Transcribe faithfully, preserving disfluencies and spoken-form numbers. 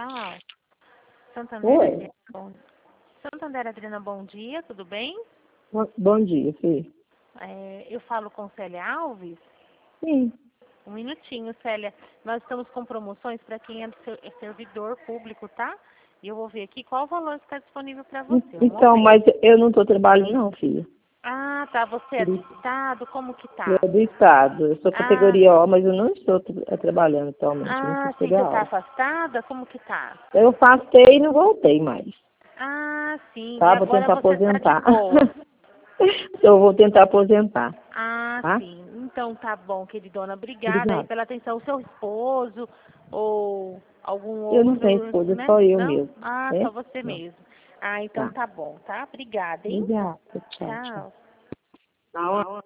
Comercial. Santander Oi. Adriana, bom, Santander Adriana, bom dia, tudo bem? Bom bom dia, Fê. É, eu falo com Célia Alves. Sim. Um minutinho, Célia. Nós estamos com promoções para quem é ser- é servidor público, tá? E eu vou ver aqui qual o valor está disponível para você. Um Então, momento. mas eu não estou trabalhando não, filha. Ah, tá. Você é do estado? Como que Eu tá? é do Estado. Eu sou Ah, categoria O, mas eu não estou tra- trabalhando atualmente. Eu não ah, fiz sim, você está federal. afastada? Como que tá? Eu passei e não voltei mais. Ah, sim. E Tá? Vou agora tentar você tá de aposentar. boa? Eu vou tentar aposentar. Ah, Tá? sim. Então tá bom, queridona. Obrigada aí Obrigada. pela atenção. O seu esposo ou algum Eu não tenho outro, esposa, né? só eu Não? mesmo. Ah, É? só você Não. mesmo. Ah, então Tá. tá bom, tá? Obrigada, hein? Obrigada. Tchau, tchau. Tchau. Tá